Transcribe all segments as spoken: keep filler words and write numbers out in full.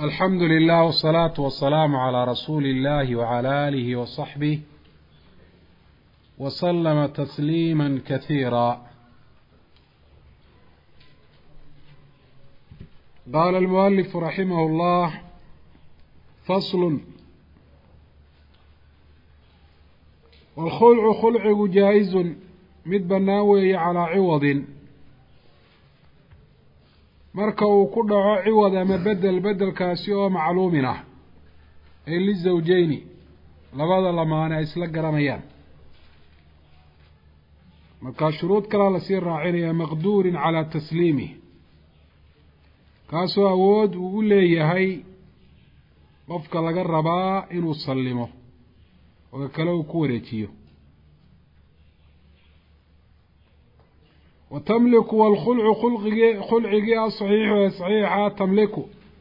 الحمد لله والصلاة والسلام على رسول الله وعلى آله وصحبه وسلم تسليما كثيرا. قال المؤلف رحمه الله: فصل. والخلع خلع جائز mid bannaan weeye calaa ciwadin marka uu ku dhaco ciwad ama bedel bedelkaasi oo macluumin ah ee lizawjayni labada lamaane ay isla garanayaan. markaa shuruud kalaa lasii raacinaya maqduurin calaa tasliimih, kaasoo awood uu u leeyahay qofka laga rabaa inuu sallimo oo kale uu ku wareejiyo. وتملك والخلع خلعي الصحيح صحيحة تملك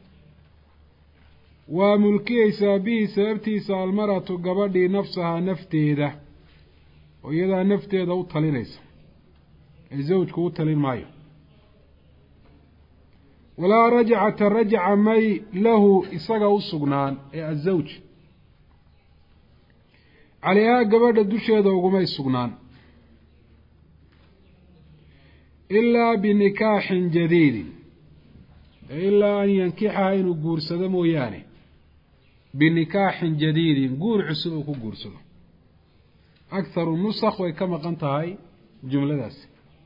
وملكي سابيه سببتي المرأة قبضي نفسها نفتي ذا وإذا نفتي ذا وطلي ليس الزوج كوطلي المايو ولا رجعة رجع مي له إساقه السقنان الزوج عليها قبض الدشي ذا وقمي السقنان إلا بنكاح جديد، إلا أن ينكحها إنه قرصة موياني بنكاح جديد قول عسوك قرصة. أكثر النسخ وكما قنت هاي جملة داس.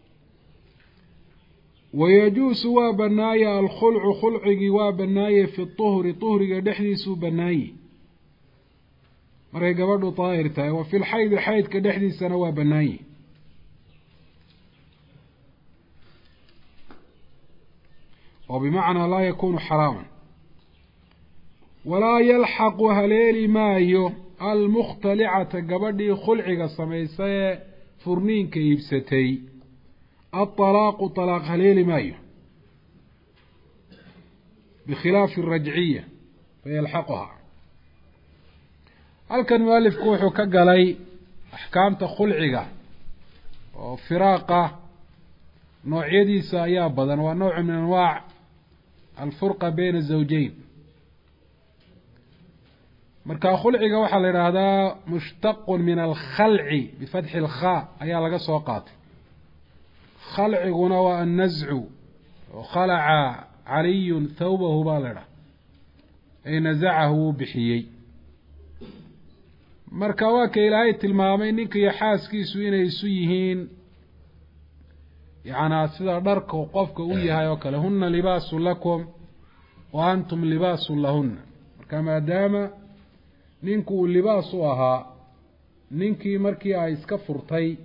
ويجوز وابنايا الخلع خلع وابنايا في الطهر طهر كدحديث بناي مرة قبضوا طائر تاي. وفي الحيض حيض كدحديث سنة بناي. وبمعنى لا يكون حراما. ولا يلحق هليل مايو المختلعة قبدي خلعك سميسي فرنين كيبستي الطلاق طلاق هليل مايو بخلاف الرجعية فيلحقها. هل كان مؤلف كوحو كقلي أحكام خلعك وفراقة نوع يدي سايا بدن ونوع من أنواع الفرقة بين الزوجين. مركا خلعي وحل هذا مشتق من الخلع بفتح الخاء أي لقى سوقات. خلع ونوى النزع وخلع علي ثوبه بالرة أي نزعه بحيي. مركا واكي إلهي المامين إنك يحاس كيسوين يسويهين يعني سيدا درك وقفك وياها وكله هن لباس لكم وأنتم لباس لهن. كما دام نينكو لباس وها نينكي مركي أي سكفرتي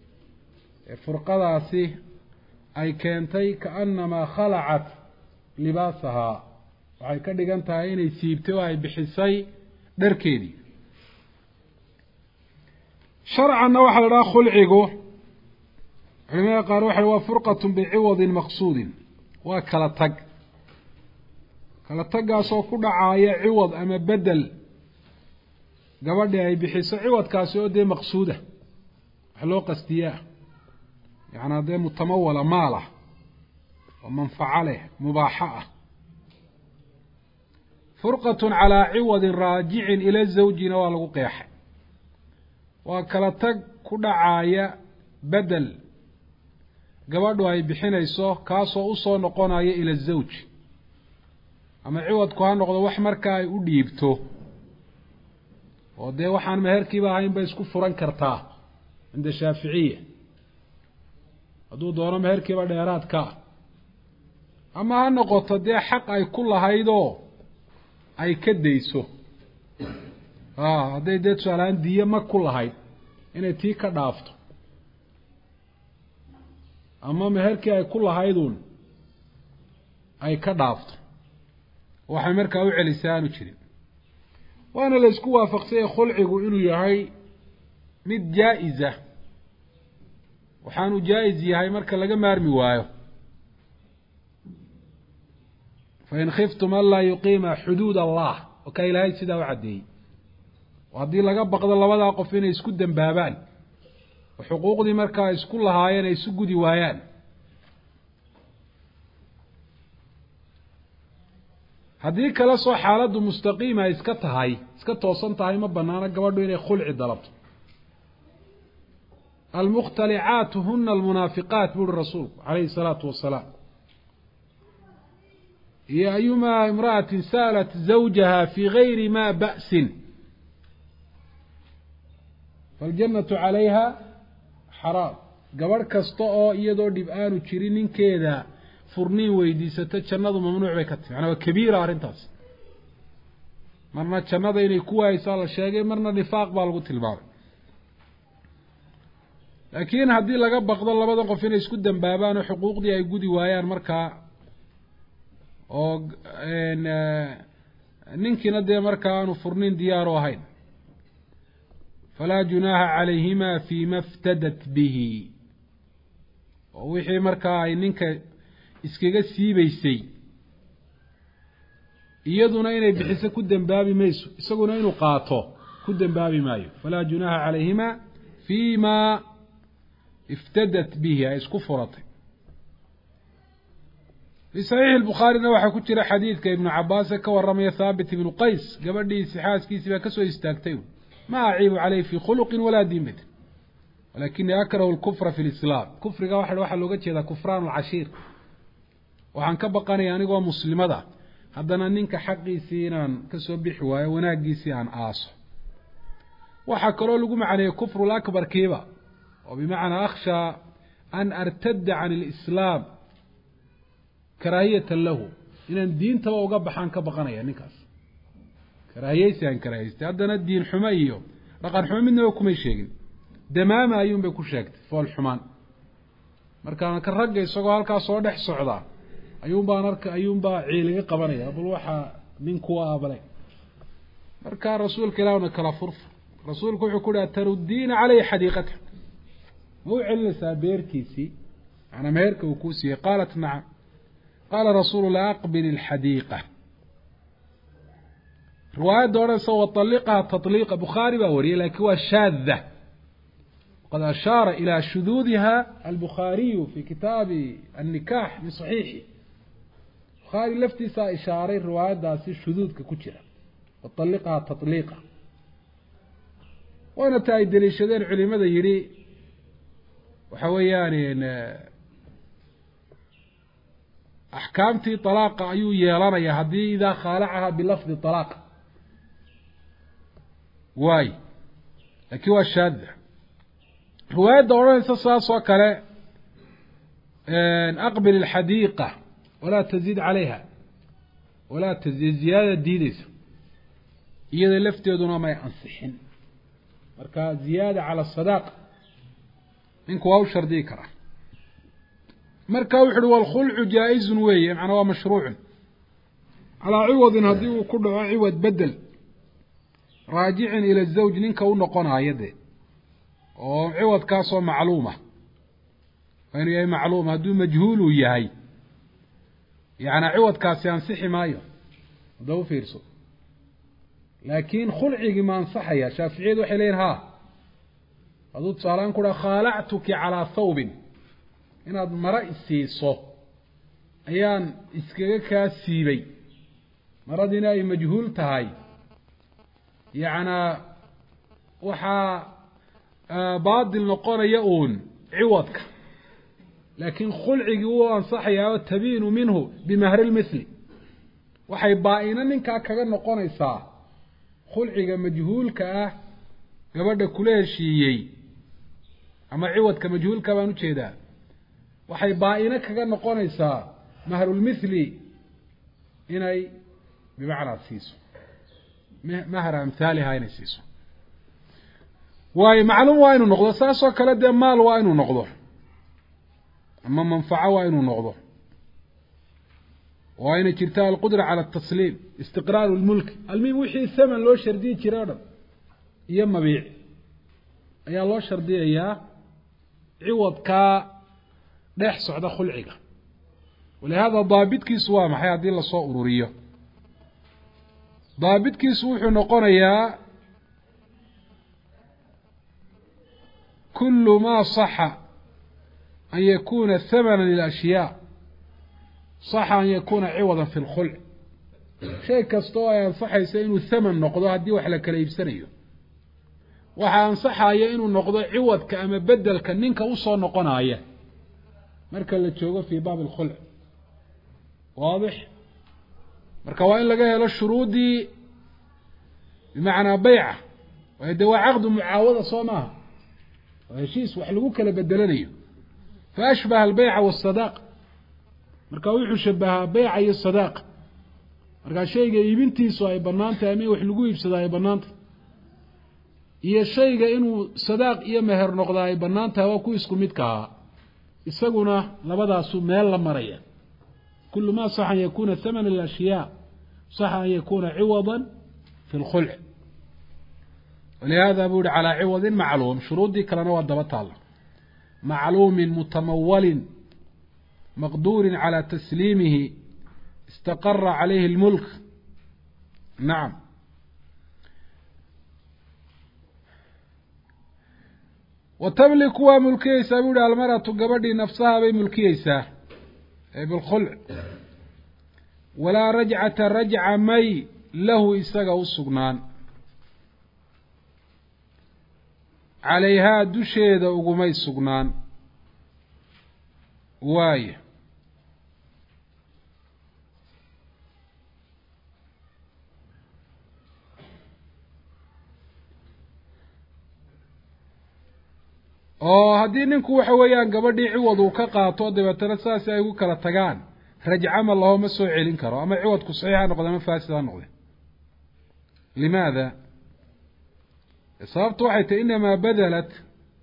فرقداسي أي كانتي كأنما خلعت لباسها وعي كدغانتا إني سيبتي أي بحسي دركيدي. شرعا وحا لا خلعيغو علماء قالوا وحي وفرقة بعوض مقصود وكلا تق كلا تق سو كدعايا عوض اما بدل غبدي اي بخيس عوض كاسو دي مقصوده حلو قستياه يعني ده متموله ماله ومنفعله مباحه. فرقة على عوض راجع الى الزوج نوال لو قيح وكلا تق كدعايا بدل gabadhu ay bixinayso kaasoo u soo noqonaya ila zawj ama ciwadku ha noqdo wax marka ay u dhiibto oo de waxaan meherkiiba ahayn bay isku furan kartaa inda Shaafiiciye haduu doono meherkiiba dheeraad ka ama ha noqoto de xaq ay ku lahaydo ay ka deyso ah haday dad su'aalaan diya ma ku lahayd inay tii ka dhaafto ama meherkii ay ku lahaydun ay ka dhaafto waxay markaa u celisaanu jirin. waana la isku waafaqsay khulcigu inuu yahay mid jaa'iza waxaanu jaa'iz yahay marka laga maarmi waayo. fa in khiftum alla yuqima hudud Allah wa ka ilaahay sida u cadeeyay hadii laga baqdo labada qof inay isku dambaabaan وحقوقدي marka isku lahaayeen ay isu gudi waayaan haddii kala soo xaaladdu mustaqiima iska tahay iska toosan tahay ma banaana gabadhu inay khulci dalabto almukhtalicaatu huna almunaafiqaat buuri rasuulku calayhi salaatu wasalaam iyo ayumaa imra'atin sa'alat zawjaha fii gayri ma ba'sin faljannatu calayha xaraam gabadh kasta oo iyadoo dhib aanu jirin ninkeeda furniin weydiisato jannadu mamnuuc bay ka tahay macnaa waa kabiira arrintaas marna jannada inay ku waaysaa la sheegay marna nifaaq baa lagu tilmaamay laakiin haddii laga baqdo labada qof inay isku dambaabaan oo xuquuqdii ay gudi waayaan markaa oo ninkiina dee markaa aanu furniin diyaaru ahayn falaa junaaha calayhima fiima iftadat bihi oo wixii markaa ay ninka iskaga siibaysay iyaduna inay bixiso ku dembaabi mayso isaguna inuu qaato ku dembaabi maayo falaa junaaha calayhima fiima iftadat bihi ay isku furatay fi saxiixi albukhaarina waxaa ku jira xadiidka ibnu cabaas ee ka warramaya thaabit ibnu qays gabadhiisi xaaskiisii baa kasoo istaagtay ma aciibu caleyh fii khuluqin walaa diin batin walakinii akrahu lkufra fi lislaam kufriga waxa waxaa looga jeedaa kufraan alcashiir waxaan ka baqanaya anigoo muslimada haddana ninka xaqiisii inaan kasoo bixi waayo wanaaggiisii aan aaso waxaa kaloo lagu macneeyey kufru lakbar kiiba oo bimacnaa akhshaa an artadda can alislaam karaahiyatan lahu inaan diintaba uga baxaan ka baqanaya ninkaas karaahiyeysi aan karaahiystay haddana diin xumo iyo dhaqan xumo midnaba kumay sheegin damaama ayuun bay ku sheegtay fool xumaan markaana ka ragga isagoo halkaa soo dhex socdaa ayuunbaan arka ayuunbaa ciiliga qabanaya bal waxaa ninkuwa abalay markaa rasuulka ilaahna kala furfur rasuulku wuxuu ku dhaha taruddiina caleyhi xadiiqata ma u celinaysaa beertiisii macnaa meherka uu kuu siiyey qaalat nacam qaala rasuulu la aqbil ilxadiiqa riwaayadda odhanaysa waطalliqaha taطliiqa bukhaari baa wariyay laakiin waa shaadda qad ashaara ilaa shuduudiha albukhaariyu fi kitaabi annikaax min saxiixi bukhaari laftiisaa ishaaray riwaayaddaasi shuduudka ku jira waطalliqaha taطliiqa waana ta ay deliishadeen culimada yidhi waxa weeyaan axkaamtii طalaaqa ayuu yeelanaya haddii idaa khaalacaha bilafdi طalaaq waay laakiin waa shaadda riwaayadda odhanaysa saas oo kale aqbil ilxadiiqa walaa tazid calayha walaa tazid ziyaadada diideysa iyada lafteeduna may ansixin marka ziyaada cala asadaaqa ninku waa u shardiyi karaa marka wuxu uhi walkhulcu jaa-izun weeye macnaa waa mashruucun calaa ciwadin haddii uu ku dhaco ciwad bedel raajicin ila zawj ninka u noqonaayo dee oo ciwadkaasoo macluuma waa inuu yahay macluum hadduu majhuul uu yahay yacnaa ciwadkaasi ansixi maayo hadda u fiirso laakiin khulcigii ma ansaxaya shaaficiyadu waxay leeyihin ha hadduu tusaaleaan ku dhaha khaalactuki calaa thawbin inaad maro isiiso ayaan iskaga kaa siibay maradiina ay majhuul tahay yacnaa waxaa baadil noqonaya uun ciwadka laakiin khulcigii wuu ansaxayaa oo tabiinu minhu bimahri lmithli waxay baa-ina ninkaa kaga noqonaysaa khulciga majhuulka ah gabadha kula heshiiyey ama ciwadka majhuulka baan ujeedaa waxay baa-ina kaga noqonaysaa mahrulmithli inay bimacnaa siiso mahra amhaaliha inay siiso waayo macluum waa inuu noqdo saas oo kale dee maal waa inuu noqdo ama manfaco waa inuu noqdo waa inay jirta alqudra cala atasliim istiqraaru lmulki almuhim wixii thaman loo shardiyi jiray o dhan iyo mabiic ayaa loo shardiyayaa ciwadkaa dhex socda khulciga walihaada daabitkiisu waa maxay haddii lasoo ururiyo daabitkiisu wuxuu noqonayaa kulu maa saxa an yakuna hamana lilashyaa saxa an yakuna ciwada fi lkhulc shay kastoo ay ansaxaysa inuu thaman noqdo haddii wax la kala iibsanayo waxaa ansaxaya inuu noqdo ciwadka ama bedelka ninka usoo noqonaya marka la joogo fii baab alkhulc waadix marka waa in laga helo shuruudii bimacnaa bayca waayo dee waa caqdu mucaawada soo maaha waa heshiis wax lagu kala bedelanayo fa ashbaha albayca waasadaaq marka wuxuu shabahaa bayca iyo sadaaqa markaa shayga iibintiisu ay bannaan tahay ama wax lagu iibsada ay bannaan tahay iyo shayga inuu sadaaq iyo meher noqdaa ay bannaan tahay waa ku isku midka ahaa isaguna labadaasu meel la maraya kulu ma sax an yakuna thamana alashyaa sax an yakuna ciwada fi lkhulc walihada buu yihi calaa ciwadin macluum shuruuddii kalena waa daba taalla macluumin mutamawalin maqduurin calى tasliimihi istaqara calayhi اlmulk nacam watamliku waa mulkiyeysaa buu yihi almaratu gabadhii nafsaha bay mulkiyeysaa ee bilkhulc walaa rajcata rajca may lahu isaga u sugnaan calayhaa dusheeda ugumay sugnaan waaye oo haddii ninku waxa weeyaan gabadhii ciwad uu ka qaato dabeetana saas ay ugu kala tagaan rajca ma laho ma soo celin karo ama ciwadku saxiixa noqde ama faasid ha noqde limaada sababtu waxay tahy inamaa badalat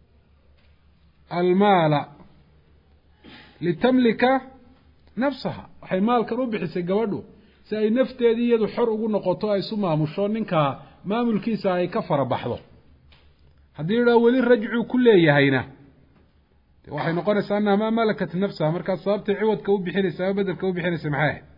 almaala litamlika nafsaha waxay maalkan u bixisay gabadhu si ay nafteedii iyadu xor ugu noqoto ay isu maamusho ninkaa maamulkiisa ay ka fara baxdo haddii idhaa weli rajcuu ku leeyahayna de waxay noqonaysaa annaha maa malakat nafsaha markaas sababtay ciwadka u bixinaysa ama bedelka u bixinaysa maxay ahayd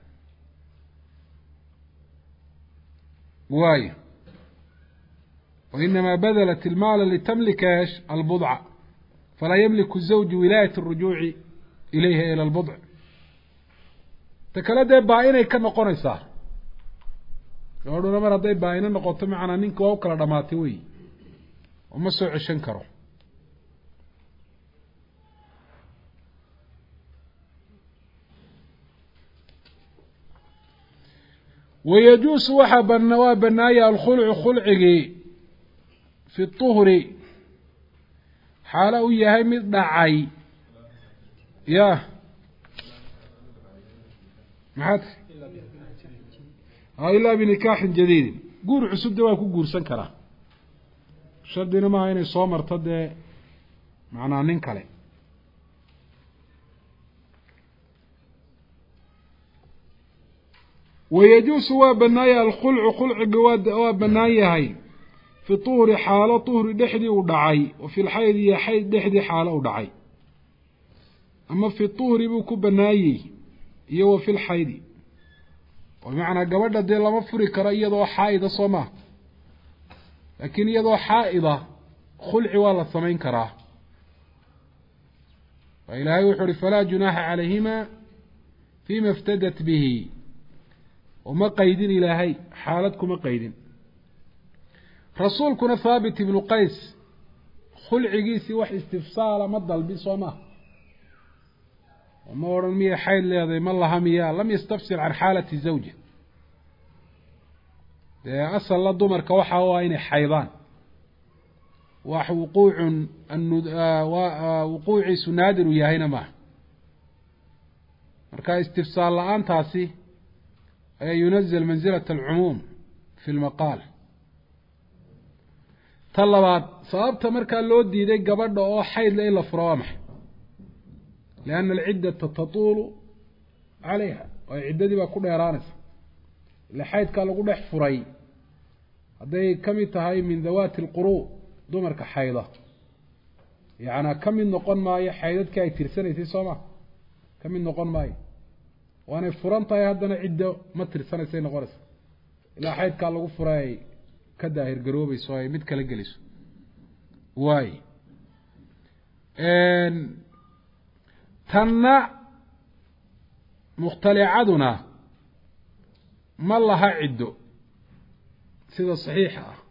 waayo wainamaa badalat ilmaala litamlika esh albudca falaa yamliku zawju wilaayat اrujuuci ilayha ila albudc ta kale dee baa-inay ka noqonaysaa gabadhuna mar hadday baa-ino noqoto macanaa ninka waa u kala dhamaatay wey uma soo ceshan karo wayajuusu waxaa ban waa banaaya alkhulcu khulcigii fi tuhri xaalo u yahay mid dhacay ya maxaad ilaa binikaaxin jadiidin guur cusub de waa ku guursan karaa shardina maaha inay soo marto dee macnaa nin kale wayajuusu waa banaaya alkhulcu khulciga waa waa banaan yahay fi tuhri xaalo tuhri dhexdii u dhacay wa fi lxayd iyo xayd dhexdii xaalo u dhacay ama fi tuhri buu ku banaayey iyo wa fi lxaydi oo bimacnaa gabadha dee lama furi karo iyadoo xaa-ida soo maha laakiin iyadoo xaa-ida khulci waa la samayn karaa wa ilaahay wuxu uhi falaa junaaxa calayhima fima iftadat bihi uma qaydin ilaahay xaalad kuma qaydin rasuulkuna thaabit ibnu qays khulcigiisii wax istifsaala ma dalbi soo maha ma odhan miyay xayd leedahay ma laha miyaa lam yastafsil can xaalati zawji dee asalla dumarka waxa u ah inay xaydaan wax wuquucun wuquuciisu naadiru yahayna maaha marka istifsaal la-aantaasi ayaa yunazil mansilata alcumuum fi lmaqaal ta labaad sababta markaa loo diiday gabadha oo xaydle in la furo waa maxay lianna alciddata tatuulu calayha waayo ciddadii baa ku dheeraanaysa ila xaydkaa lagu dhex furay hadday ka mid tahay min dawaati alquruu dumarka xayda yacnaa ka mid noqon maayo xaydadkii ay tirsanaysay soo ma ka mid noqon maayo waanay furan tahay haddana ciddo ma tirsanaysay noqonaysa ilaa xaydkaa lagu furay ay ka daahir garoobayso ay mid kala geliso waay tanna mukhtalicaduna ma laha ciddo sida saxiixa ah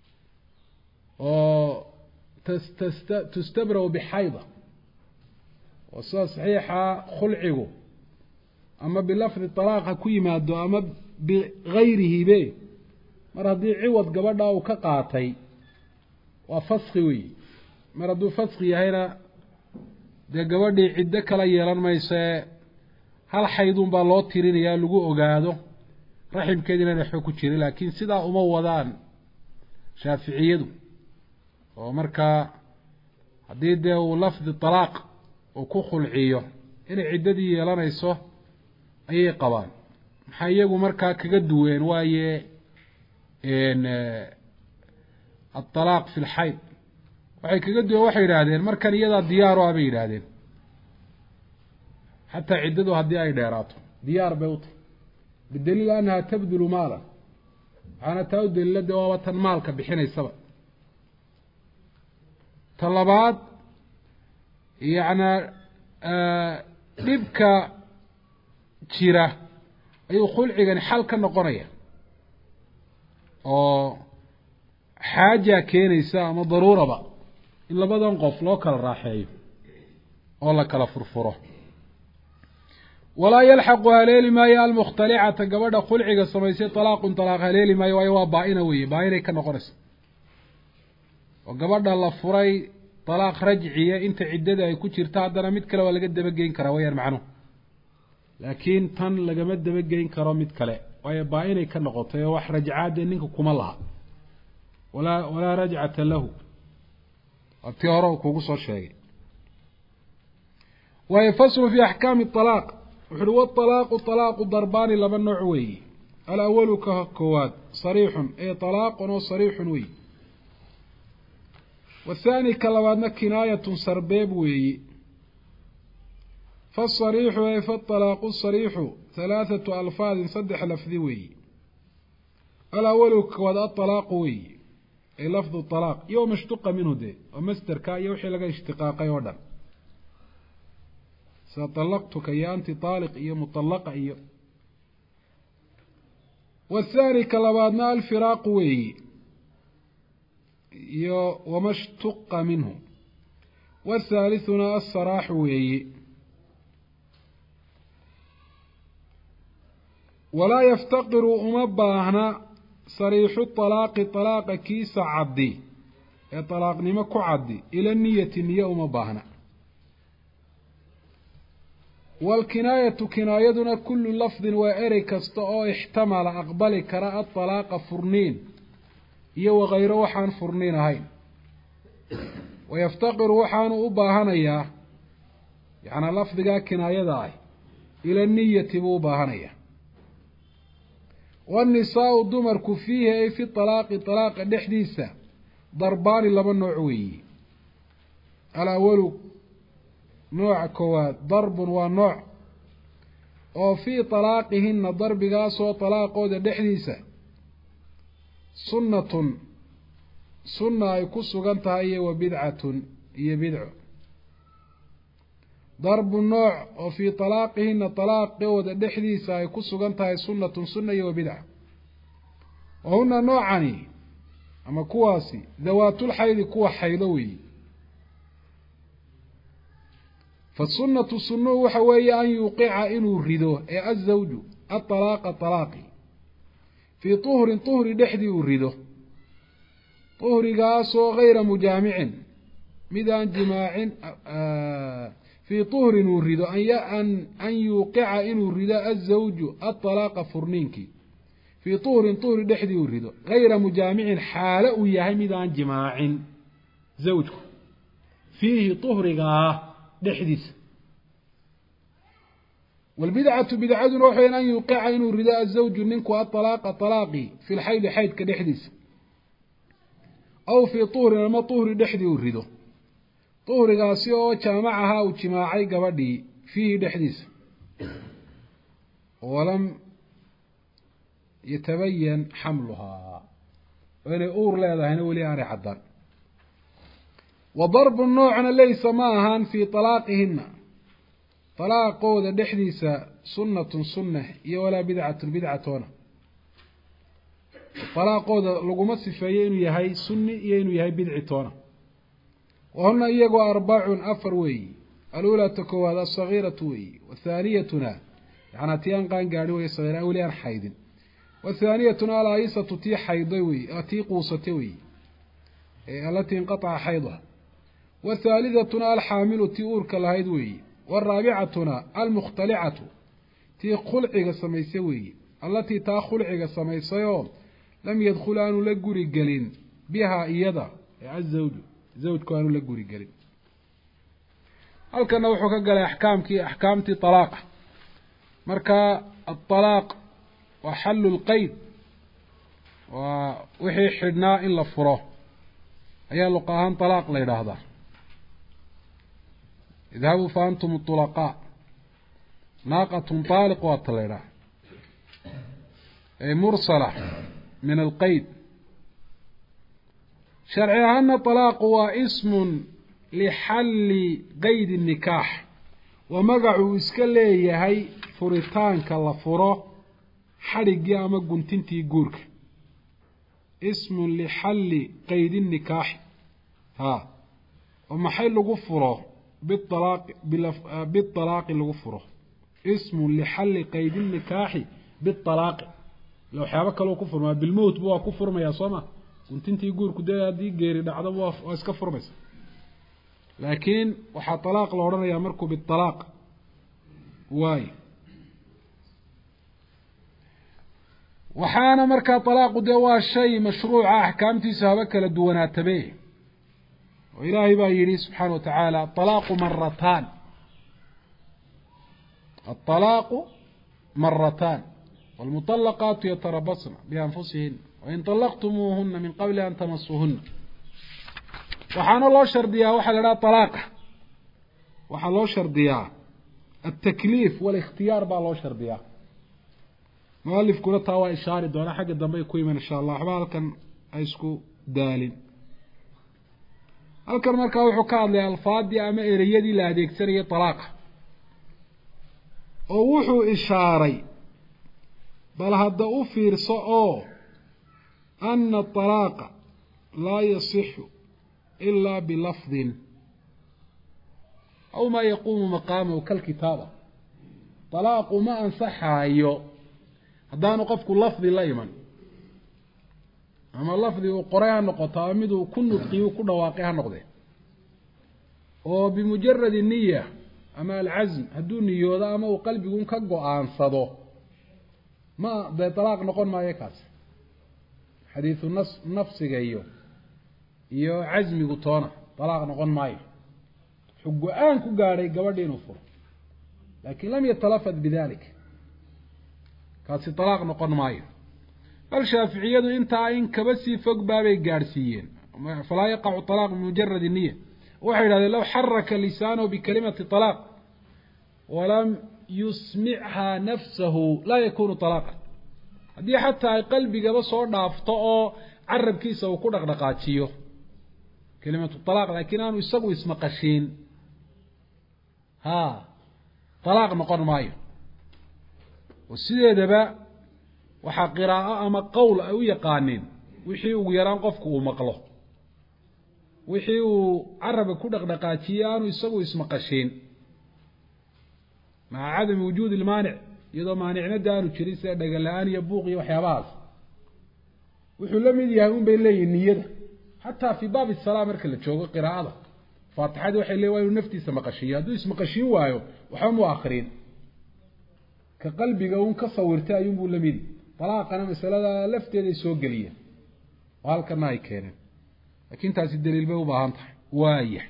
oo tast tustabraw bixayda oo sida saxiixa khulcigu ama bilafdi talaaqa ku yimaado ama bigayrihi be mar haddii ciwad gabadha uu ka qaatay waa faski wey mar hadduu faski yahayna dee gabadhii ciddo kala yeelan maysee hal xaydun baa loo tirinayaa lagu ogaado raximkeediina waxba ku jira laakiin sidaa uma wadaan shaaficiyadu oo markaa haddii dee uu lafdi talaaq uu ku khulciyo inay ciddadii yeelanayso ayay qabaan maxay iyagu markaa kaga duween waaye الطلاق في الحيض waxay kaga duwan waxay yidhaahdeen markan iyadaa diyaaro ah bay yidhaahdeen xataa ciddadu haddii ay dheeraato diyaar bay u tahay bidaliil annaha tabdulu maalan waxaana taa u daliila dee waaba tan maalka bixinaysaba ta labaad yacnaa dhibka jira ayuu khulcigani xal ka noqonaya oo xaaja keenaysa ama daruuraba in labadan qof loo kala raaxeeyo oo la kala furfuro walaa yalxaqu haleeli maayo almukhtalicata gabadha khulciga samaysay talaaqun talaaq haleeli maayo waayo waa baa-ina weye baa-inay ka noqonaysa oo gabadha la furay talaaq rajciya inta ciddada ay ku jirta haddana mid kale waa laga dabageyn karaa wayaan macnuhu laakiin tan lagama dabageyn karo mid kale waayo baa-inay ka noqotay oo wax rajcaadee ninka kuma laha walaa walaa rajcata lahu tii hore kugu soo sheegay waayo faslu fi axkaami talaaq wuxuuhi waalaaqu talaaqu darbaani laba nooc weeyi alawalu ka koowaad sariixun ee talaaqun oo sariixun weeyi wathaani ka labaadna kinaayatun sarbeeb weeyi fasariixu ay fatalaaqu sariixu halaathatu alfaadin saddex lafdi weeyi alawalu koowaad atalaaqu weeyi ay lafdu talaaq iyo mashtuqa minhu dee oo masderka iyo wixii laga ishtiqaaqay oo dhan sida talaqtuka iyo anti taaliq iyo mutalaqa iyo wathaani ka labaadna alfiraaqu weeyi iyo wamashtuqa minhu wathaalithuna alsaraaxu weeyi walaa yaftaqiru uma baahna sariixu talaaqi talaaqa kiisa caddi ee talaaqnimo ku caddi ila niyati niye uma baahna waalkinaayatu kinaayaduna kullu lafdin waa erey kasta oo ixtamala aqbali kara atalaaqa furniin iyo wakayro waxaan furniin ahayn wayaftaqiru waxaanu u baahanayaa yacnaa lafdigaa kinaayada ah ila niyati buu u baahanayaa waannisaau dumarku fiihi ay fi talaaqi talaaqa dhexdiisa darbaani laba nooc weeyi alawalu nooca koowaad darbun waa nooc oo fii talaaqihina darbigaasoo talaaqooda dhexdiisa sunnatun sunna ay ku sugan tahay iyo wa bidcatun iyo bidco darbu nooc oo fii talaaqihina talaaqooda dhexdiisa ay ku sugan tahay sunnatun sunna iyo wa bidca wahuna noocani ama kuwaasi dawaatulxaydi kuwa xaydo weeyi fasunnatu sunnuhu waxa weeye an yuuqica inuu rido ee azawju atalaaqa talaaqi fii tuhrin tuhri dhexdii uu rido tuhrigaasoo gayra mujaamicin mid aan jimaacin fii tuhrin uu rido an an yuuqica inuu rido azawju atalaaqa furniinkii fii tuhrin tuhri dhexdii uu rido gayra mujaamicin xaalo uu yahay mid aan jimaacin zawjku fiihi tuhrigaa dhexdiisa walbidcatu bidcaduna waxay an yuuqica inuu rido azawju ninku atalaaqa talaaqi fi lxaydi xaydka dhexdiisa aw fii tuhrin ama tuhri dhexdii uu rido tuhrigaasi oo jaamacahaa uu jimaacay gabadhii fiihi dhexdiisa walam yatabayan xamluhaa oo inay uur leedahayna weli aanay caddaan wa darbu noocna laysa ma ahaan fii talaaqihina talaaqooda dhexdiisa sunnatun sunna iyo walaa bidcatun bidcatoona talaaqooda laguma sifeeyo inuu yahay sunni iyo inuu yahay bidci toona wahuna iyagoo arbacun afar weeyi alulaata koowaad asagiiratu weeyi wathaaniyatuna yani tii aan qaan gaadhi wey sagiira weli aan xaydin wathaaniyatuna alaayisatu tii xayday wey tii quusatay weeyi alatii inqataca xaydaha wathaalidatuna alxaamilu tii uurka lahayd weeyi waraabicatuna almukhtalicatu tii khulciga samaysay weeyi allatii taa khulciga samaysayoo lam yadkhul aanu la guri gelin bihaa iyada azawju zawjku aanu la guri gelin halkana wuxuu ka galay axkaamkii axkaamtii talaaqa marka aalaaq waa xallu lqeyd waa wixii xidhnaa in la furo ayaa luqa ahaan talaaq la yidhaahdaa idhabuu fa antum tulaqaa naaqatun taaliq waata la yidhaha mursala min alqeyd sharci ahaana talaaqu waa ismun lixalli qeydi nikaax waa magacuu iska leeyahay furitaanka la furo xadhiggii ama guntintii guurka ismun lixalli qeydi nikaaxi ha oo maxay lagu furo bialaaqi bialaaqi lagu furo ismun lixalli qeydi nikaaxi bialaaqi ila waxyaabo kaloo ku furmaa bilmowt bu waa ku furmayaa soo ma guntintii guurku dee haddii geeri dhacdo waa iska furmaysa laakiin waxaa talaaq la odhanayaa markuu bialaaq waayo waxaana markaa talaaqu dee waa shay mashruuca axkaamtiisa haba kala duwanaatabe oo ilaahay baa yidhi subxaana wa tacaala alaaqu marataan aalaaqu marataan wاlmuطalaqaatu yatarabasna bianfusihin wain طalaqtumuuhuna min qabli an tamasuuhuna waxaana loo shardiyaa waxaa la idhaha alaaqa waxaa loo shardiyaa altakliif wاlikhtiyaar baa loo shardiyaa mualifkuna taa waa ishaari doonaa xagga dambe ay ku iman insha allah waxba halkan ay isku daalin halkan markaa wuxuu ka hadlaya alfaadii ama ereyadii la adeegsanayay talaaqa oo wuxuu ishaaray bal hadda u fiirso oo ana atalaaqa laa yasixu ilaa bilafdin aw maa yaquumu maqaamahu kalkitaaba talaaqu ma ansaxaayo haddaanu qofku lafdi la iman ama lafdi uu qoray ha noqoto ama miduu ku nudqiy u ku dhawaaqay ha noqdee oo bimujaradi niya ama alcazm hadduu niyoodo ama uu qalbigun ka go-aansado ma dee talaaq noqon maayo kaas xadiisu nas nafsiga iyo iyo casmigu toona talaaq noqon maayo wuxuu go-aan ku gaadhay gabadhi inuu furo laakin lam yatalafad bidalik kaasi talaaq noqon maayo bal shaaficiyadu intaa in kaba sii fog baabay gaadhsiiyeen falaa yaqacu talaaq bimujaradi niya waxay yidhahdeen low xaraka lisaanahu bikalimati talaaq walam yusmichaa nafsahu laa yakunu talaaqa haddii xataa ay qalbigaba soo dhaafto oo carabkiisa uu ku dhaqdhaqaajiyo kelimatu talaaq laakiin aanu isagu ismaqashiin ha talaaq noqon maayo oo sideedaba waxaa qiraa'o ama qowl ay u yaqaaniin wixii ugu yaraan qofku uu maqlo wixii uu carabka ku dhaqdhaqaajiyey aanu isagu ismaqashiin maca cadami wujuudi ilmaanic iyadoo maanicnada aanu jirin sida dhagala-aan iyo buuq iyo waxyaabahaas wuxuu la mid yahay un bay leeyihin niyada xataa fii baabi salaa marka la joogo qiraa'ada faatixadii waxay leeyihin waa inuu naftiisa maqashiiyo hadduu ismaqashiin waayo waxba mu akrin ka qalbiga un ka sawirtay ayuunbuu la midi talaaqana masalada lafteeday soo geliyeen oo halkana ay keeneen laakiin taasi daliil bay u baahan tahay waaya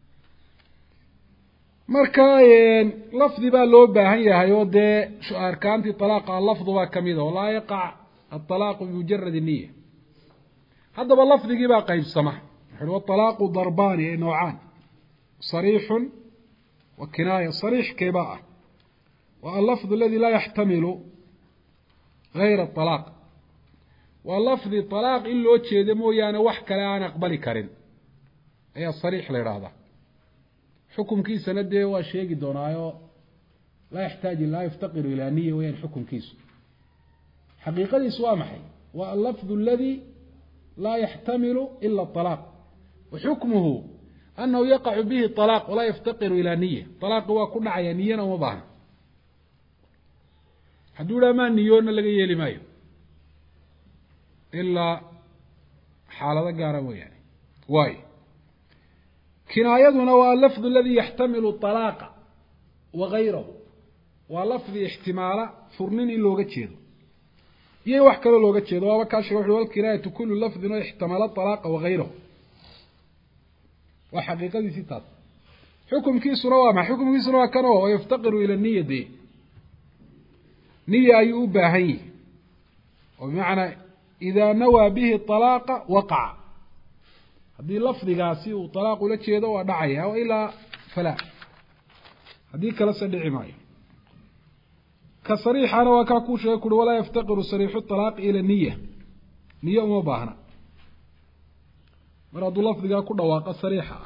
marka lafdi baa loo baahan yahay oo dee arkaantii talaaqa lafdu baa kamid a walaa yaqac aطalaaqu bimujaradi niya haddaba lafdigii baa qaybsama wuxuui waطalaaqu darbaani ay noocaan sariixun wa kinaaya sariix keebaa ah wa allafdu aladi laa yaxtamilu gayra alaaq waa lafdi talaaq in loo jeedo mooyaane wax kale aan aqbali karin ayaa sariix la yidhaahdaa xukumkiisana dee waa sheegi doonaayo laa yaxtaaj laa yaftaqiru ilaa niya weyaan xukumkiisu xaqiiqadiisu waa maxay واللفظ الذي لا يحتمل إلا الطلاق، وحكمه أنه يقع به الطلاق ولا يفتقر إلى نية. طلاق هو كل عيانيا ومبانا حدولا ما نيون لغا يلي مايو إلا حالة قارمو يعني. واي كنايتنا هو اللفظ الذي يحتمل الطلاق وغيره، ولفظ احتمال فرنين لوغا جيدو iyo wax kale looga jeedo waaba ka sheegay wuxuu kiraayatu kullu lafdhin ihtimala talaaq wa ghayruhu wa haqiiqadiisi taas xukumkiisuna waa ma xukumkiisuna waa kano oo yaftaqiru ila niyyati niyya ay u baahan yihiin oo macna idha nawa bihi talaaqa waqa'a hadii lafdigaasi uu talaaq ula jeedo waa dhacaya oo ila fala hadii kala sadhici maayo كصريح أنا وكاكوش يقول ولا يفتقر صريح الطلاق إلى النية نية مباهنة مراد الله فذلك كل واقع صريحة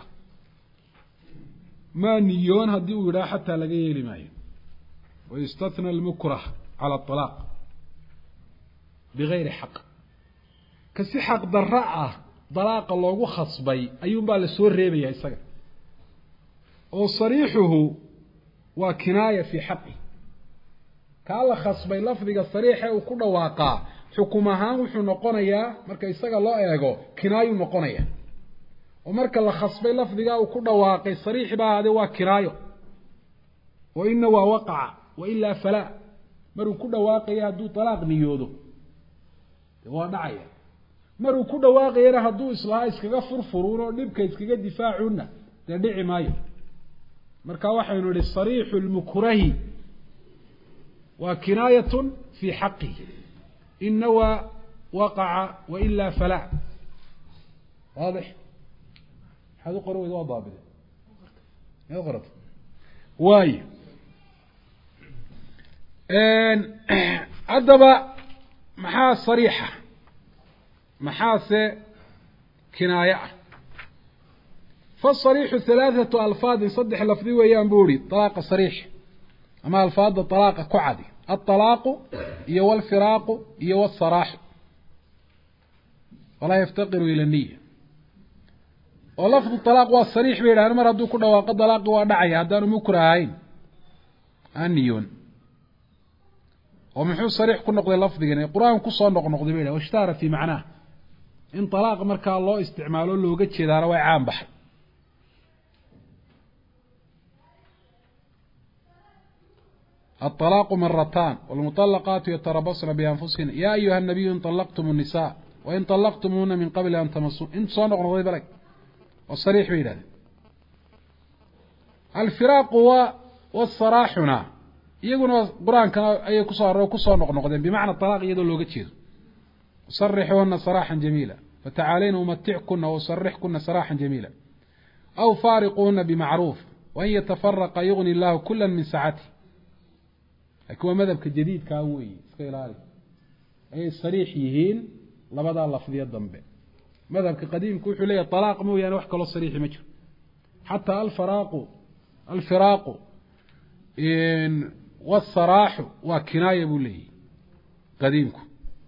ما نيون هدي ولا حتى لقيه لماي ويستثنى المكره على الطلاق بغير حق كسي حق ضراء طلاق الله خصبي أيوم بالسور ريبي يا إساق وصريحه وكناية في حقه كالا خصبي لفظiga صريح oo ku dhawaaqa xukumahan wuxuu noqonayaa marka isaga loo eego kinaayo noqonaya oo marka la khasbay lafdiga uu ku dhawaaqay صريح baade waa kinaayo oo inna waa waqa'a wa illa fala maruu ku dhawaaqay haduu talaaq niyoodo waa dhacaya maruu ku dhawaaqay haduu islaa iskaga furfuruno dhibka iskaga difaacuna dhici maayo marka waxaynu li صريح المكره وكناية في حقه إن نوى وقع وإلا فلا. واضح؟ هذا قروا إذا ضابط هذا غلط واي أدب محاس صريحة محاس كناية. فالصريح ثلاثة ألفاظ صدح لفظي ويان بوري طلاق صريح أما الفاظ الطلاق كعدي الطلاق يو الفراق يو الصراح ولا يفتقر إلى النية. ولفظ الطلاق والصريح بيلا أنا مرة كل واقع طلاق ودعي هذان مكرهين النيون ومن حيث صريح كل نقضي اللفظ يعني القرآن كصان نقضي بيلا واشتار في معناه إن طلاق مركا الله استعماله له قد شذا روي عام بحر. الطلاق مرتان والمطلقات يتربصن بأنفسهن يا أيها النبي إن طلقتم النساء وإن طلقتموهن من قبل أن تمسون إن صانق نضي بلك والصريح بيلا الفراق والصراحنا يقولون قرآن كان أي كسار وكسار نقدم بمعنى الطلاق يدل له قتشير صرحوهن صراحا جميلا فتعالين أمتعكن وصرحكن صراحا جميلا أو فارقوهن بمعروف وإن يتفرق يغني الله كلا من سعته. هو مذهب الجديد كاوي سكيلاري أي صريح يهين لبدا لفظية ضمبه. مذهب القديم كوي حليه الطلاق مو يعني وحكى له الصريح مجر حتى الفراق الفراق إن والصراح وكناية بولي قديمكم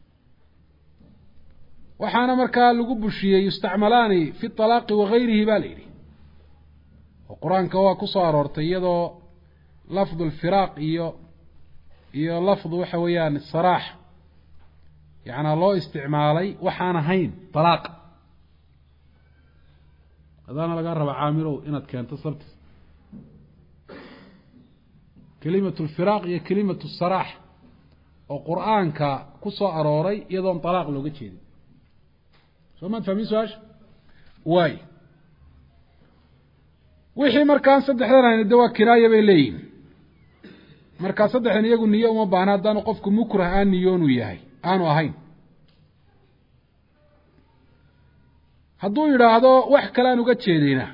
وحانا مركا لقب الشيء يستعملان في الطلاق وغيره باليري وقرآن كوا كصار ارتيضو لفظ الفراق إيو إيو لفظ وحويان الصراح يعني الله استعمالي وحانا هين طلاق هذا أنا لقرب عامره إنت كانت صرت كلمة الفراق هي كلمة الصراح وقرآن كقصة أروري يضم طلاق لو قد شيء شو ما تفهمين سواش واي وحي مركان صدح لنا الدواء كراية بيلين مركان صدح لنا يقول نية وما بعنات دانو قفك مكره آن نيون وياهي آنو أهين hadduu yiraahdo wax kale aan uga jeedina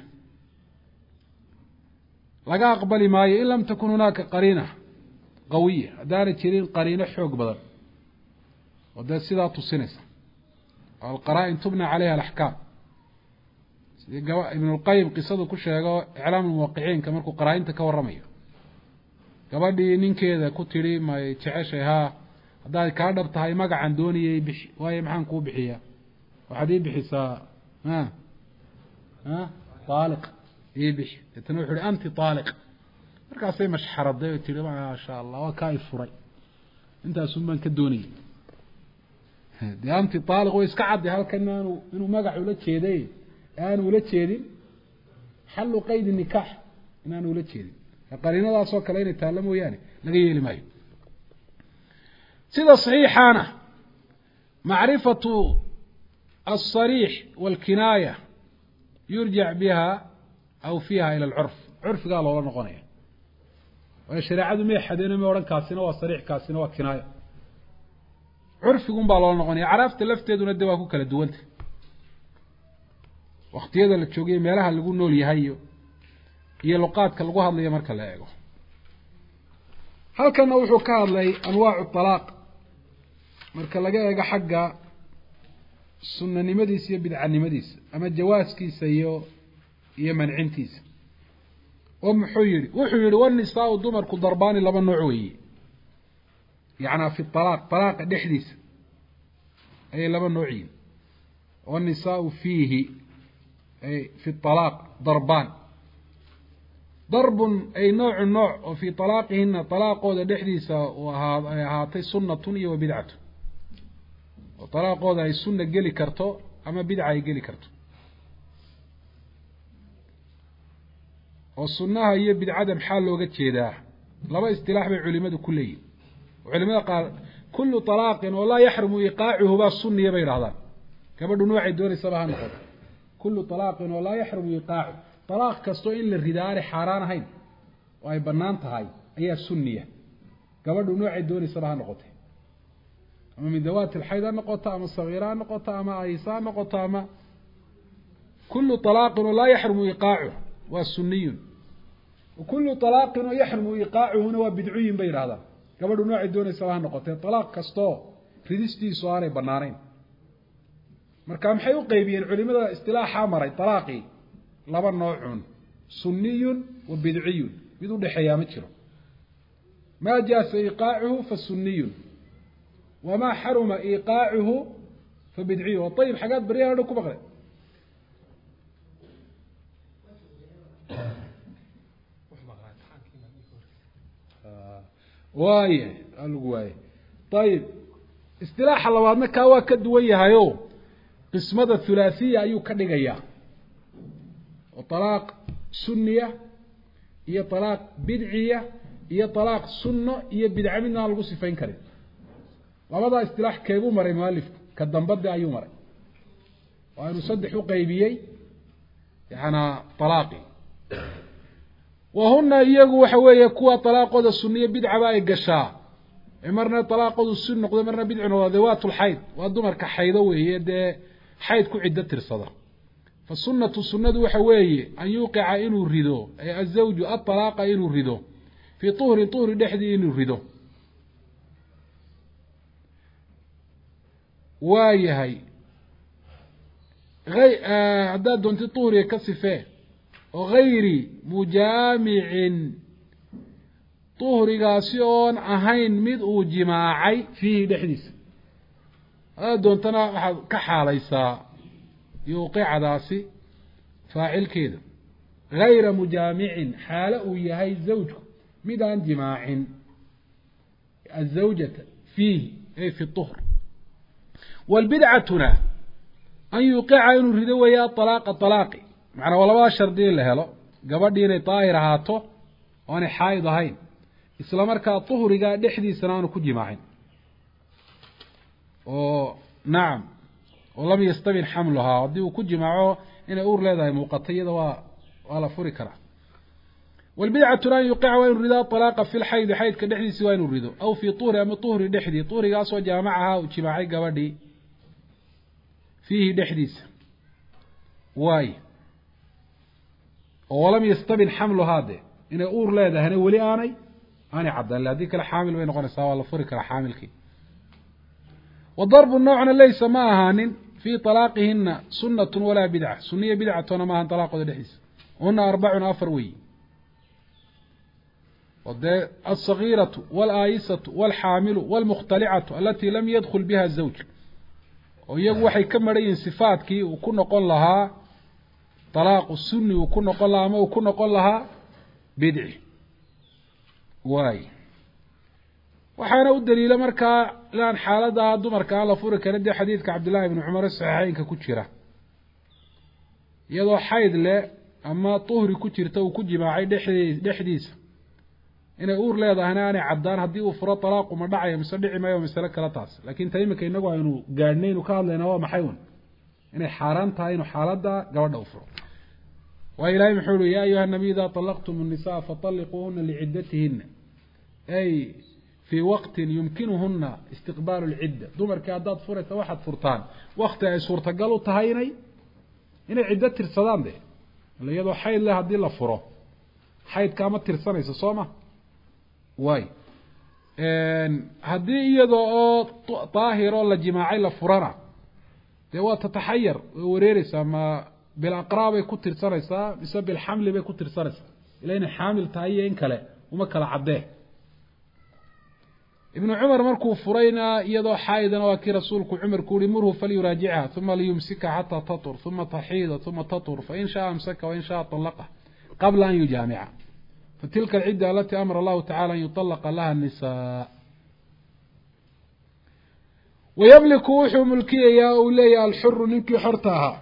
laga aqbali maayo in lam takun hunaka qarina qawiya hadaan jirin qarina xoog badan wada sida tusinaysa al qara'in tubna alayha al ahkam sida ibn al qayyim qisadu ku sheego i'laam al muwaqqi'in kama ku qara'inta ka waramayo gabadhii ninkeeda ku tiri ma jeceshay ha haddaad kaa dhab tahay magacan doonayay bixi waayo maxaan kuu bixiyaa waxaad ii bixisaa ha ha taaliq ii bixi deetana wuxu uhi anti taaliq markaasay mashxaraday oo tihi maasha allah waa kaa i furay intaasun baan ka doonayay dee anti taaliq way iska cadday halkan inaanu inuu magac ula jeeday aanu ula jeedin xallu qaydi nikaax inaanu ula jeedin qariinadaasoo kale inay taalla mooyaane laga yeeli maayo sida saxiixaana macrifatu alsariix waalkinaaya yurjac biha aw fiiha ila alcurf curfigaa loola noqonaya waayo shareecadu may xadeena may odhan kaasina waa sariix kaasina waa kinaaya curfigun baa loola noqonaya acraafta lafteeduna dee waa ku kala duwanta waktiyada la joogayo meelaha lagu nool yahayo iyo luqaadka lagu hadlayo marka la eego halkana wuxuu ka hadlay anwaacu talaaq marka laga eego xagga sunanimadiisa iyo bidcanimadiisa ama jawaaskiisa iyo iyo mancintiisa oo muxuu yihi wuxuu yihi wanisaau dumarku darbaani laba nooc weeye yacnaa fi alaaq alaaqa dhexdiisa ayay laba nooc yihin wanisaau fiihi ay fi alaaq darbaan darbun ay noocu nooc oo fii talaaqihina talaaqooda dhexdiisa ay ahaatay sunnatun iyo wa bidcatu oo talaaqooda ay sunna geli karto ama bidca ay geli karto oo sunnaha iyo bidcada maxaa looga jeedaa laba istilaax bay culimadu ku leeyihin culimada qaar kullu talaaqin oo laa yaxrumu iqaacuhu baa sunniya bay idhahdaan gabadhu noocay doonaysaba ha noqoto kullu talaaqin oo laa yaxrumu iqaacu talaaq kastoo in la ridaa aanay xaaraan ahayn oo ay bannaan tahay ayaa sunniya gabadhu noocay doonaysaba ha noqotay ama min dawaati alxayd ha noqoto ama sagiira ha noqoto ama aysa ha noqoto ama kullu talaaqin oo laa yaxrumu iqaacuhu waa sunniyun kullu talaaqin oo yaxrumu iqaacuhuna waa bidcuyin bay yidhahdaan gabadhu noocay doonaysaba ha noqotee talaaq kastoo ridistiisu aanay bannaanayn marka maxay u qeybiyeen culimada istilaaxaa maray talaaqii laba noocun sunniyun wa bidciyun mid udhexeeyaa ma jiro maa jaasa iqaacuhu fa sunniyun wamaa xaruma iqaacuhu fa bidciyun oo ayib xagaad baryaha dhan ku maqlay waaya alagu waaye ayib istilaaxa labaadna kaa waa ka duwan yahayo qismada thulaathiya ayuu ka dhigayaa oo talaaq sunniya iyo talaaq bidciya iyo talaaq sunno iyo bidca midna aan lagu sifayn karin labadaa istilaax keebuu maray mualifku ka dambade ayuu maray oo aynu saddex u qeybiyey yaana talaaqi wahuna iyagu waxa weeye kuwa talaaqooda sunniya bidcaba ay gashaa ee marna talaaqoodu sun noqdo marna bidci noqdo dawaatu lxayd waa dumarka xaydo weeye dee xayd ku ciddo tirsada fa sunnatu sunnadu waxa weeye an yuuqica inuu rido ay azawju atalaaqa inuu rido fii tuhrin tuhri dhexdii inuu rido waa yahay haddaad doonti tuhriga ka sifee oo gayri mujaamicin tuhrigaasi oon ahayn mid uu jimaacay fiihi dhexdiisa haddaad doontana waxaad ka xaalaysaa yuuqicadaasi faacilkeeda gayra mujaamicin xaalo uu yahay zawjku mid aan jimaacin azawjata fiihi ay fi tuhr waalbidcatuna an yuuqica inuu rido weeya alaaqa alaaqi macnaa waa labada shardi in la helo gabadhii inay daahir ahaato oo aanay xaayid ahayn isla markaa tuhriga dhexdiisana aanu ku jimaacin oo nacam oo lam yastabin xamluhaa haddii uu ku jimaaco inay uur leedahay muuqata iyada waa waa la furi karaa waalbidcatuna an yuuqica waa inuu rido alaaqa fi lxaydi xaydka dhexdiisi waa inuu rido aw fii tuhri ama tuhri dhexdii tuhrigaasoo jaamacahaa uu jimaacay gabadhii fiihi dhexdiisa waayo oo walam yastabin xamluhaa de inay uur leedahayna weli aanay aanay caddan haddii kale xaamil bay noqonaysaa waa la furi karaa xaamilkii wa darbu noocna laysa ma ahaanin fii talaaqihina sunnatun walaa bidca sunniya bidcatona maahan talaaqooda dhexdiisa huna arbacun afar weyi الصغيرة والآيسة والحامل والمختلعة التي لم يدخل بها الزوج ويجو waxay ka marayeen sifaadkii uu ku noqon lahaa طلاق السني uu ku noqon lahaa ama uu ku noqon lahaa bidci waay waxaana u daliila markaa laan xaalada dumarka la furi kara de xadiidka Abdullah ibn Umar saxiixaynka ku jira iyadoo xayd le ama tuhri ku jirta uu ku jimaacay dhexdiisa inay uur leedahayna aanay cadaan haddii uu furo talaaqu ma dhacayo mise dhici maayo mas'alo kala taas laakiin taymika inagu aynu gaadhnay inuu ka hadlayna waa maxay un inay xaaraan tahay inuu xaaladda gabadha u furo waa ilaahay muxuu yidhi yaa ayuha nabiy idaa طallaqtum الnisaa faطalliquuhuna liciddatihinna ay fii waqtin yumkinuhuna istiqbaalu اlcidda dumarkii haddaad furaysa waxaad furtaan wakti ay suurtagal u tahay inay inay ciddo tirsadaan de iyadoo xayd leh haddii la furo xaydkaa ma tirsanayso soo ma waay haddii iyadoo oo daahiroo la jimaacay la furana dee waa tataxayar way wareereysaa ma bilaqraa bay ku tirsanaysaa mise bilxamli bay ku tirsanaysaa ila inay xaamil tahay iyo in kale uma kala caddee ibnu cumar markuu furayna iyadoo xaydana waa kii rasuulku cumar ku yihi murhu falyuraajicha uma liyumsika xataa tatur uma taxiida uma tatur fain shaa amsaka wain shaa طalaqa qabla an yujaamica فتلك العدة التي أمر الله تعالى أن يطلق لها النساء ويملك وحو ملكية يا أولي الحر ننكي حرتها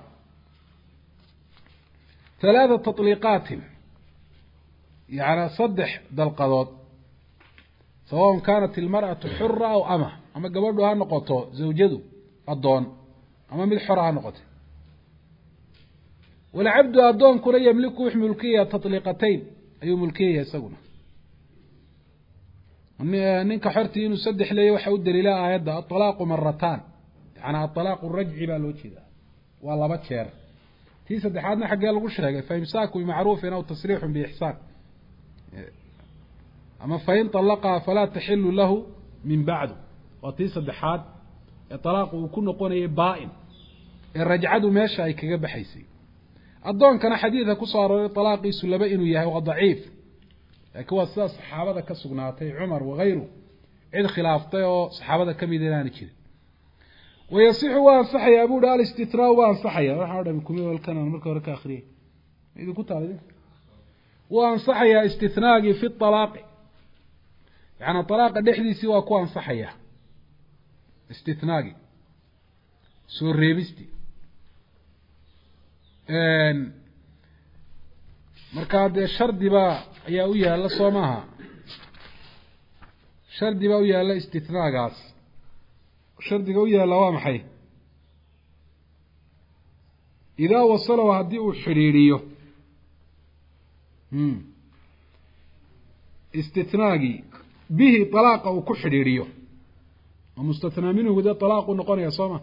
ثلاثة تطليقات يعني صدح ذا القضاء سواء كانت المرأة حرة أو أمة أما قبلها نقطة زوجته الضون أما بالحرة نقطة والعبد الضون كنا يملك وحو ملكية تطليقتين ayuu mulkiyay isaguna ninka xortii inuu saddex leeyahay waxa uu daliilaa aayada at-talaaq marratan yani at-talaaq ar-raj'i baa loo jeedaa waa laba jeer tii saddexaadna xagee lagu sheegay fa imsaaku bima'ruufin aw tasriixun bi ihsaan ama fa in talaqa fala tahillu lahu min ba'du wa tii saddexaad ee talaaq uu ku noqonayay baa'in ee rajcadu meesha ay kaga baxaysay addoonkana xadiidka ku soo arooray talaaqiisu laba inuu yahay waa daciif laakiin waa sida saxaabada ka sugnaatay Umar iyo غيره cid khilaaftay oo saxaabada kamid inaan jirin wayasixu wa sahih abu dal istitraa wa sahih waxa dhan kumii walkan marka hore ka akhriyay idin ku taalidin wa sahih istithnaagi fi talaaq yani talaaqa dhexdiisi waa ku ansaxaya istithnaagi soo reebisti marka de shardi ba ayaa u yaala Soomaha shardi ba u yaala istithnaagaas shardiga u yaala waa maxay idaa wasala hadii uu xiriiriyo hmm istithnaagi bihi talaaqa uu ku xiriiriyo mustathnaa minhu da talaaqu noqonaya Sooma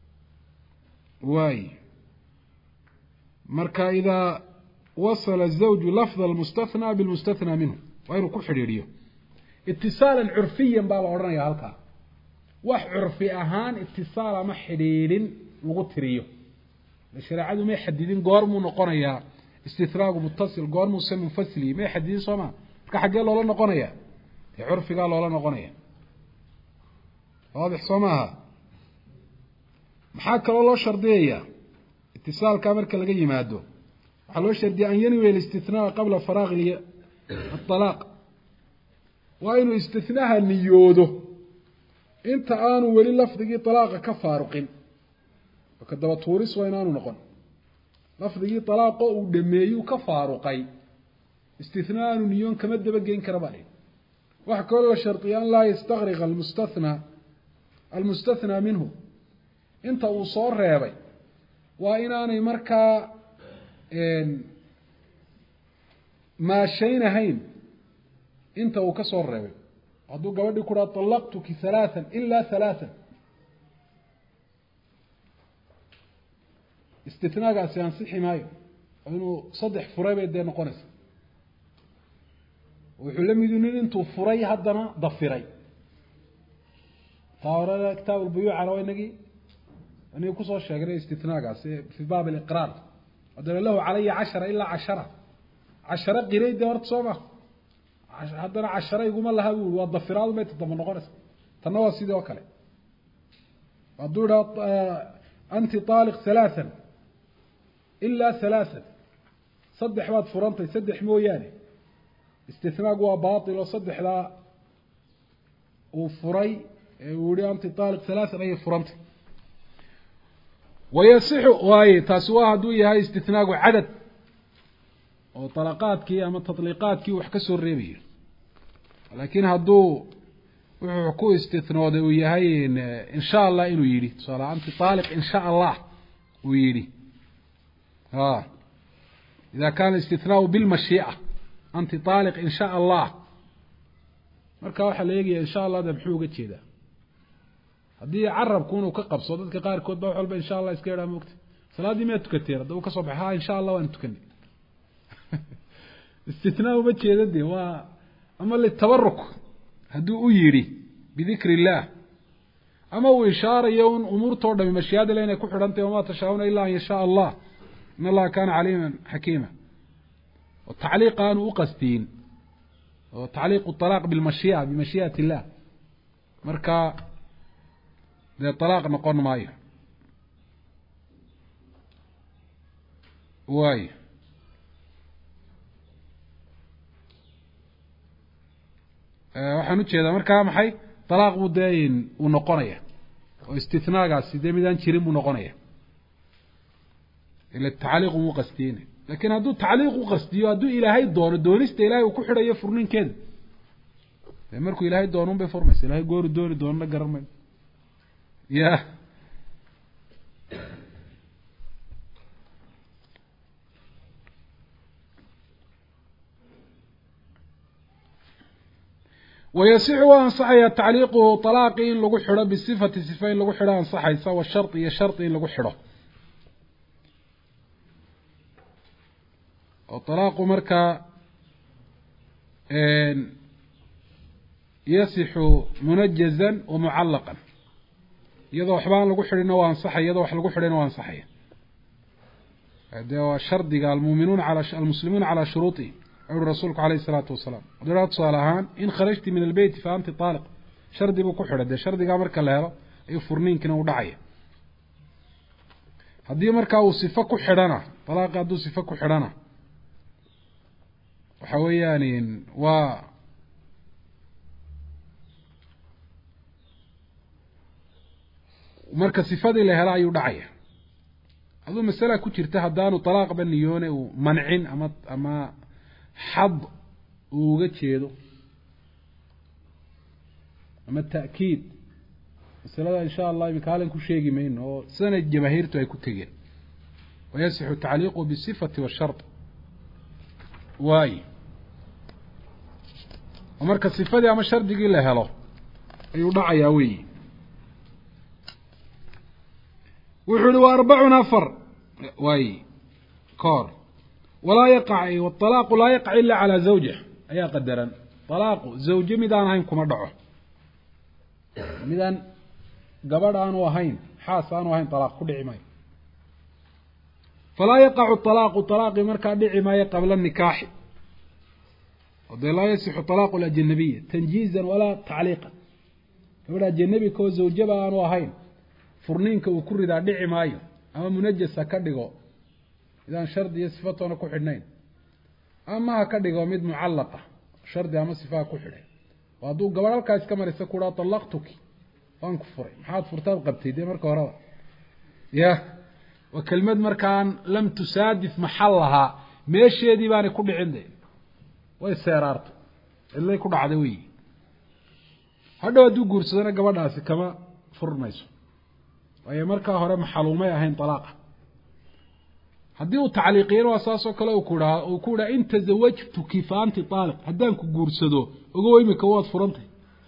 waay marka ida wasala الزوج لفظ المستثنى بالمستثنى منه وينو ku xiriiriyo ittisaalan urfiyan baa la oranaya halka wax urfi ahaan ittisaal ama xiriirin lagu tiriyo shariicadu ma xadidin goormu noqonaya istithraagu muttasil goormu sam munfasili ma xadidin Sooma marka xagee loola noqonaya ee urfiga loola noqonaya waadix Soomaha maxaa kale loo shardiyaa اتصالka marka laga yimaado waxa loo shardiyaa an yanwi al-istithnaa qabla faraagh al-talaq wa inuu istithnaha niyoodo inta aanu wali lafdigii talaaqa ka faaruqin wakadaba tuuris waa inaanu noqon lafdigii talaaqa uu dhameeyo ka faaruqay istithnaa aanu niyoon kama daba geyn kara baa waxa kale loo shardiyaa la yastaghriq al-mustathna al-mustathna minhu inta uu soo reebay waa inaanay markaa ma shaynahayn inta uu ka soo reebay hadduu gabadhii ku dhaha talaqtuki halaathan ilaa halaathan istithnaagaasi ansixi maayo inuu saddex furay bay dee noqonaysa wuxuu la mid yahay intuu furay haddana dafiray taawrada kitaab al-buyuuc ala waynagi أنا كوسو شاغري استثناء في باب الإقرار ودل له علي عشرة إلا عشرة عشرة قريد دورت صومة haddana casharayiguma laha buu waa dafiraadu may toddoba noqonaysa tanna waa sidoo kale hadduu idhaa anti taaliq halaathan ilaa halaathan saddex baad furantay saddex mooyaane istinaagu waa baatil oo saddexdaa uu furay ee uu yihi anti taaliq halaathan ayay furantay wayasixu waaye taasi waa hadduu yahay istinaagu cadad oo talaqaadkii ama tatliiqaadkii wax ka soo reebayo laakiin hadduu wuxuu ku istinooday uu yahay in sha allah inuu yidhi tusaale anti taaliq in sha allah uu yidhi ha ida kaana istithnaau bilmashii'a anti taaliq in sha allah marka waxaa la eegaya in sha allah da muxuu uga jeedaa haddii carabku inuu ka qabso dadka qaarkood baa wax walba in sha allah iska yidhaha moogta salaaddii miyaad tukateen haddaba ka soo baxay ha in sha allah waan tukanay istithnaa uma jeeda dee waa ama litabaruk hadduu u yidhi bidikri illaah ama uu ishaarayo un umuurtoo dhami mashiyaada le inay ku xidhantahy wamaa tashaa-una ilaa an yashaa allah in allaha kaana caliiman xakiima oo tacliiq aanu u qastiin oo tacliiqu talaaq bilmashii'a bimashii'ati illah marka dee talaaq noqon maayo waayo waxaan ujeedaa markaa maxay talaaq buu dee uu noqonaya oo istithnaagaasi dee midaan jirin buu noqonaya ila tacliiq uma qastiyeyna lakin hadduu tacliiq u qastiyo hadduu ilaahay doono doonista ilahay uu ku xidhayo furninkeeda dee markuu ilaahay doono un bay furmaysa ilahay gooru dooni doonana garan mayno ya ويصح وأنصحيا تعليقه طلاق إن لغو حره بصفة صفين لغو حره أنصحي سوى الشرط هي شرط إن لغو حره وطلاق مركا يصح منجزا ومعلقا يضو حبان لغو حرين وأنصحي يضو لغو حرين وأنصحي هذا هو الشرط قال المؤمنون على المسلمون على شروطه عور رسولك عليه الصلاة والسلام ودرات صالحان إن خرجت من البيت فأنت طالق شردي بكحرة ده شردي قامرك اللهرة أي فرنين كنا ودعية هدي مركا وصفة كحرنا طلاق هدو صفة كحرنا وحوياني و ومركا صفة دي لهلا يودعية هذو مسألة كتيرتها هدانو طلاق بنيوني ومنعين أما أما حظ uga jeedo ama ta'kiid masalada insha Allah imika halan ku sheegi mayno oo sanad jamaahirtu ay ku tageen wayasihu ta'liqu bi sifati wa shart way marka sifadii ama shardigii la helo ayuu dhacayaa weey wuxuu waa arba'una afar way koor ولا يقع والطلاق لا يقع إلا على زوجه أي قدرا طلاق زوجه ميدان هين كما دعوه ميدان قبر آنو هين حاس آنو هين طلاق كل عماي فلا يقع الطلاق الطلاق مركا دعماي قبل النكاح وذي لا يصح طلاق الأجنبية تنجيزا ولا تعليقا قبل الأجنبي كو زوجه آنو هين فرنينك وكرر دعماي أما منجسة كدقو إذا شرط يصفتنا كحدنين أما كدغو مد معلقة شرط أما صفة كحدين وادو قبل كاس كما رسكورا طلقتك فانكفر محاد فرتاد قبتي دي مركا ورا يا وكلمة مركان لم تسادف محلها ماشي دي باني كل عندي ويسيرارت اللي يكون عدوي هذا ودو قرصنا قبل ناس كما فرميسو وهي مركا هورا محلومة هين طلاقة haddii uu tacliiqiyo waa saasoo kale uu ku dhaha uu ku dhaha inta zawajtuki fa anti taaliq haddaan ku guursado ogow imika waad furantay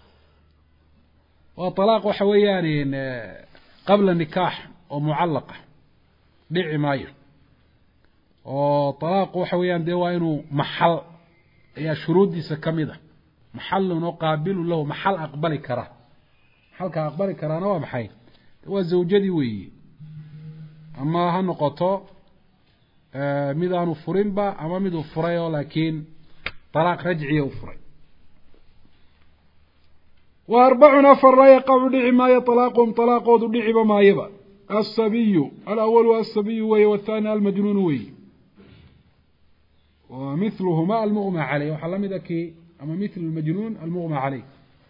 waa talaaq waxa weeyaan qabla nikaax oo mucallaqa dhici maayo oo talaaq waxa weeyaan dee waa inuu maxal ayaa shuruudiisa ka mid ah maxalun oo qaabilu lahu maxal aqbali kara maxalka aqbali karaana waa maxay waa zawjadii weeye ama ha noqoto mid aanu furinba ama mid uu furay oo laakiin talaaq rajciya uu furay وأربع أفر لا يقع دعي ما يطلاقهم طلاقهم دعي بما يبا الصبي الأول الصبي وي والثاني المجنون وي ومثلهما المغمى عليه وحلم ذكي أما مثل المجنون المغمى عليه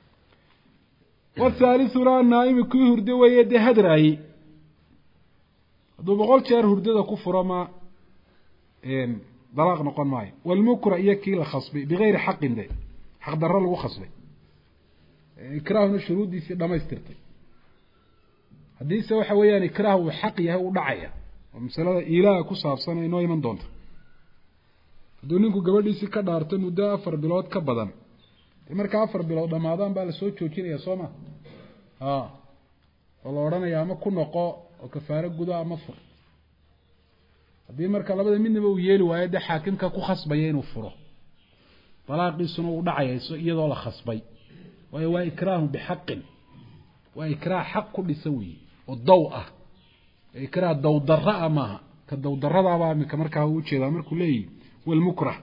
والثالث لا النائم كي هردي ويدي هدرأي هذا بقول شهر هردي ذا كفر ما إن طلاق نقول معي والمكره يكي لخصبي بغير حق ده حق ضرر له خصبي إكراهنا الشروط دي لما يسترطي haddii se waxa weeyaan ikraah uu xaq yahay u dhacaya oo misalada ilaaha ku saabsan inoo iman doonto hadduu ninku gabadhiisii ka dhaartay muddo afar bilood ka badan marka afar bilood dhamaadaan baa la soo joojinaya soo ma ha oo la odhanayaa ama ku noqo oo kafaaro gudo ama fur haddii marka labada midnaba uu yeeli waayo dee xaakimka ku khasbaya inuu furo talaaqiisuna uu dhacaya iyadoo la khasbay waayo waa ikraahu bixaqin waa ikraah xaq ku dhisan weeye oo daw ah ikraah daw darra maaha ka daw darrada baa mid markaa uu jeedaa markuu leeyahay wal mukrah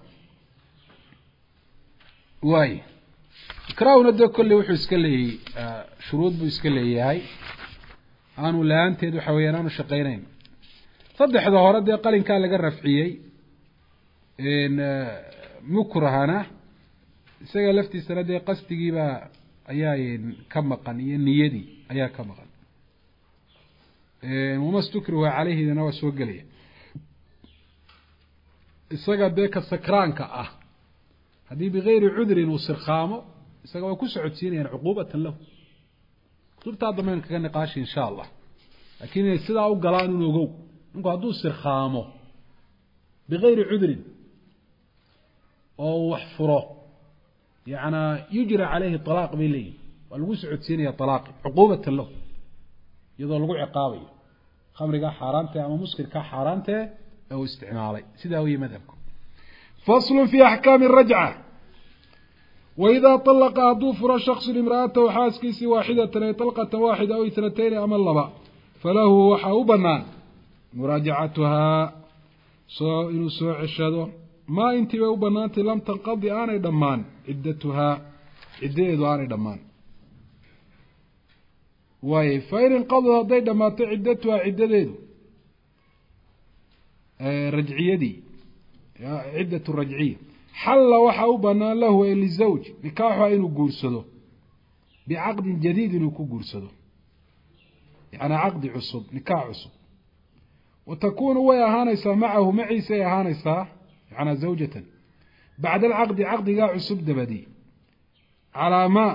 waay ikraahuna de kulli wuxuu iska leeyahay shuruud buu iska leeyahay aanu laanteed waxa weeyaan aanu shaqeynayn saddexda hore dee qalinkaa laga rafciyey in mukrahana isaga laftiisana dee qasdigiiba ayaa ka maqan iyo niyadii ayaa ka maqan ee uma stukrihu calayhi dana waa soo galaya isaga dee ka sakraanka ah haddii bigayri cudrin uu sirkhaamo isaga waa ku socodsiinayaan cuquubatan lahu kutubtaa dambeyn kaga niqaashi insha allah laakiin inay sidaa u galaan un ogow ninku hadduu sirkhaamo bigayri cudrin oo wax furo يعني يجرى عليه طلاق بلي والوسع سينية طلاق عقوبة له يظل له عقابي خمر كا حرامته أما مسكر كا حرامته أو استعمالي سداوي مذهبكم فصل في أحكام الرجعة وإذا طلق أضوفر شخص امرأته وحاسكيس واحدة طلقة واحدة أو اثنتين أما اللبا فله وحاوبنا مراجعتها سواء سوء عشاده ما انت وبنات لم تنقضي أنا دمان عدتها عديد أنا دمان واي فإن انقضى هذي دمات عدتها عديد آه رجعية دي عدة الرجعية حل وحاوبنا له للزوج نكاحه إنه قرصده بعقد جديد إنه قرصده يعني عقد عصب نكاح عصب وتكون ويا هانيسا معه معي سيا هانيسا يعني زوجة بعد العقد عقد قاع عصب دبدي على ما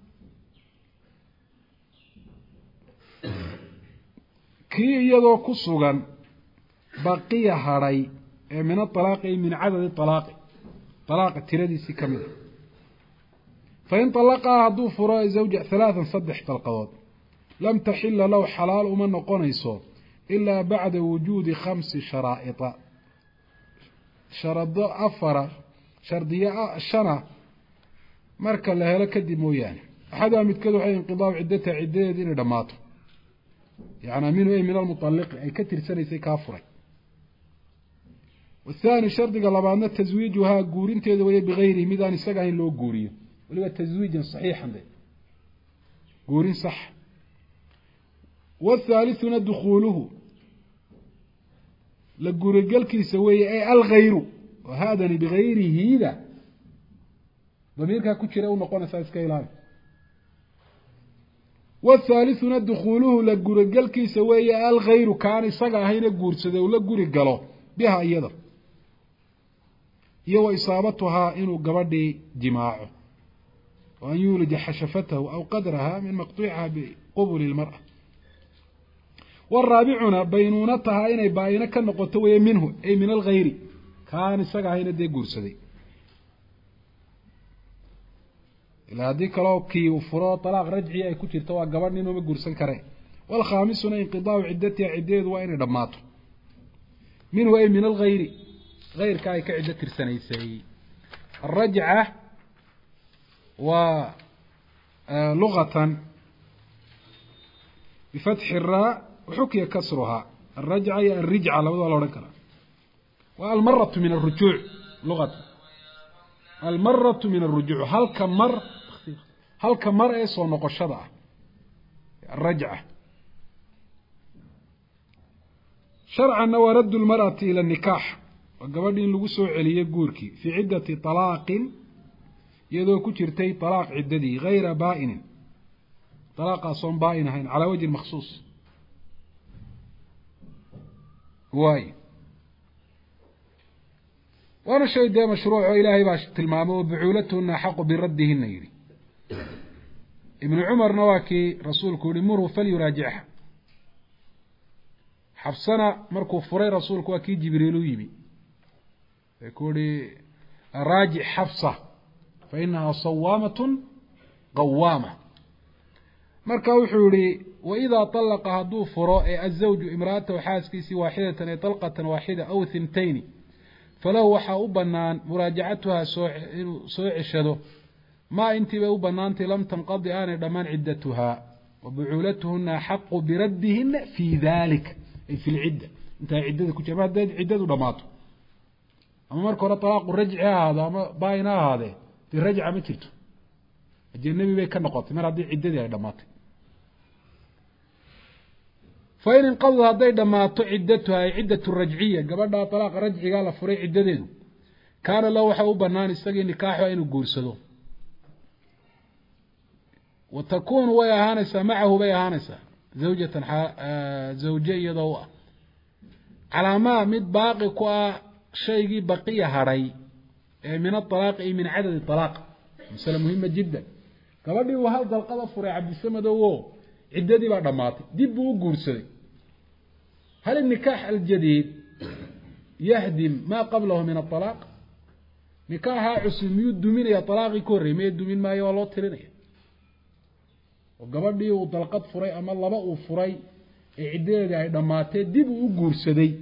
كي يدو كسوغان بقية هاري من الطلاق من عدد الطلاق طلاق التردي سكمل فإن طلقها هدو فراء زوجة ثلاثا صدح طلقات لم تحل له حلال ومن قنيصه إلا بعد وجود خمس شرائط شرط أفر شرطية شنا مركا لها لكدي موياني أحدها متكدو حي انقضاء عدتها عدة دين دماته يعني منه أي من المطلق أي كتر سنة سيكافري والثاني شرط قال بأن تزويجها قورين تيدوية بغيره ميدان السقعين له قوريه ولو تزويجا صحيحا ده قورين صح والثالث دخوله لقرقل كي سوي أي الغير وهذا بغيره ذا ضميرك كتير أو نقول أساس كيلان والثالث دخوله لقرقل كي سوي الغير كان يسقى هنا قرصة ولا قرقله بها أيضا يو إصابتها إنه قبضي جماعه وأن يولد حشفته أو قدرها من مقطوعها بقبل المرأة والرابعنا بينونتها إني باينة كنقطوية منه أي من الغير كان السقع هنا دي قرصدي إلا هذيك لو كي وفراء طلاق رجعي أي كتير توا قبرني إنه بقرصن كريه والخامسنا انقضاء عدتها عديد وإن دماته منه أي من الغير غير كاي كعدة ترسانيسي الرجعة ولغة بفتح الراء وحكي كسرها الرجعة هي الرجعة لو ولا ركلا والمرة من الرجوع لغة المرة من الرجوع هل كم مر halka mar ee soo noqoshada ah الرجعة شرعا ورد المرأة إلى النكاح وقبل إن لغو سو عليه غوركي في عدة طلاق يدو كجرتي طلاق عددي غير بائن طلاق صون بائن هين على وجه المخصوص واي وانا شيء ده مشروع إلهي باش تلمامه بعولتهن حق بردهن يري ابن عمر نواكي رسولك لمره فليراجعها حفصنا مركو فري رسولك واكي جبريل يبي يقول راجع حفصة فإنها صوامة قوامة مركا وحوري وإذا طلق هدو فراء الزوج امرأته وحاسكيسي واحدة طلقة واحدة أو ثنتين فلو وحا أبنان مراجعتها سوء الشدو ما انت بأبنانت لم تنقضي آن دمان عدتها وبعولتهن حق بردهن في ذلك في العدة انت عدتك كجماعة عدة دماته أما مركو طلاق الرجع هذا باينا هذا في الرجعة ما تلته الجنبي بي كنقط مر هذه عدة دماته فإن انقضى هذه دماته عدتها عدة الرجعية قبل طلاق رجعي قال فري عدده كان له وحا أبنان استغي نكاحه إنه قرسده وتكون ويهانسة معه بيهانسة زوجة زوجية ضوء على ما مد باقي كوا شيء بقية هري من الطلاق من عدد الطلاق مسألة مهمة جدا كبدي وهذا القضاء فرع عبد السمد وهو عددي بعد ماطي دبوا قرسلي هل النكاح الجديد يهدم ما قبله من الطلاق نكاح عسلم يد من يا طلاق كوري ما يد من ما يولو ترينيه وقبضي وطلقت فري أما الله بقى فري عدده دماته دب وقرسدي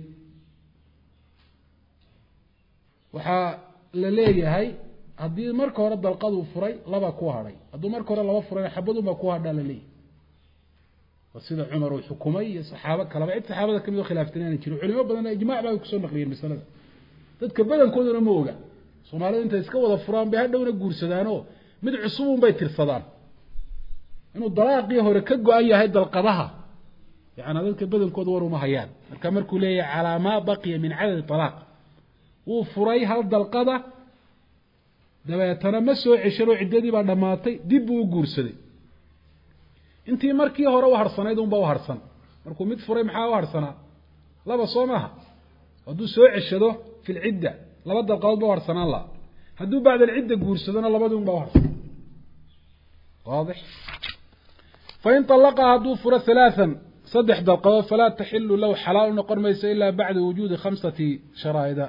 وحا لليه هاي هدي مركه هره دلقد وفري لبا كو هري هدو مركه هره لبا فري حبدو ما كو هدا لليه وسيده عمر وحكومي صحابه كلا بعد صحابه كميدو خلافتنان جيرو علماء بدن اجماع با ku soo naqliyeen misalada dadka badankooduna ma oga Soomaalida inta iska wada furaan bay hadhowna guursadaano mid cusub bay tirsadaan inuu dalaaqii hore ka go'an yahay dalqadaha yaani dadka badankooda war uma hayaan marka markuu leeyahay calaama baqiya min adad talaq uu furay hal dalqada dabeetana ma soo cesharo ciidadii baa dhamaatay dib uu guursaday intii markii hore u harsanayd uun baa u harsan markuu mid furay maxaa u harsana laba soomaha haduu soo ceshado fil cidda laba dalqadood baa harsanaan la haduu baad al cidda guursadana labaduun baa u harsan واضح فإن طلقها هدو فرا ثلاثا صدح دلقات فلا تحل له حلال نقر ميس إلا بعد وجود خمسة شرائد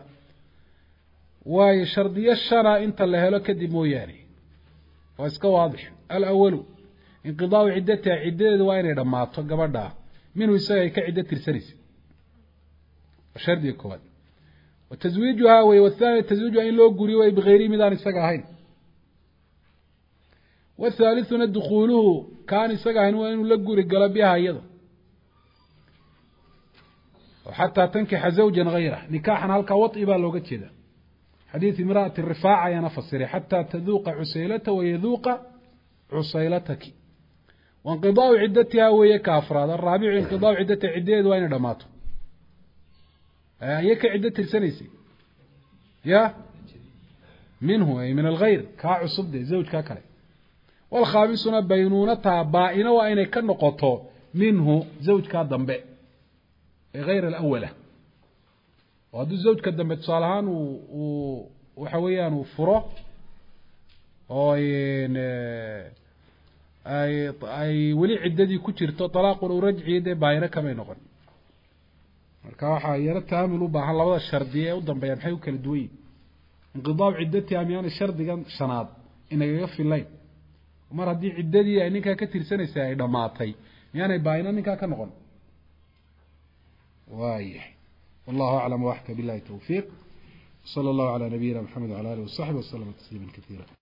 وشرطي الشرع انت اللي هلو كدب موياني واسك واضح الأول انقضاء عدتها عدة وين رمات قبلها منه يساوي كعدة السريس وشرط يكون وتزويجها والثاني تزويجها إن لو قريوا بغير ميدان السقاهين والثالثنا دخوله كان يسقى وين لقوا رجال بها أيضا وحتى تنكح زوجا غيره نكاحا هلك وطئ بالوقت كذا حديث امرأة الرفاعة ينفسر حتى تذوق عسيلته ويذوق عسيلتك وانقضاء عدتها وهي كافراد الرابع انقضاء عدتها عدة وين دماته هيك عدة السنيسي يا منه أي من الغير كعصب زوج كاكله والخامسنا بينونتها بائنة وإن كان نقطه منه زوج كادنبه غير الأولى وهذا الزوج كادنبه تصالحان وحويان وفره وين أي أي ولي عددي كتير طلاق ورجعي ده باينة كما ينقل marka waxa yara taamil u baahan labada shardiye u dambeeyay maxay u kala duway inqidaab ciddati amyaan shardigan shanaad inaga filayn mar hadii ciddadii ay ninka ka tirsanaysaa ay dhamaatay yaani baayna ninka ka noqon waayay wallahu a'lam wa ahka billahi tawfiq sallallahu ala nabiyyina muhammad wa ala alihi wa sahbihi wa sallam tasliman katira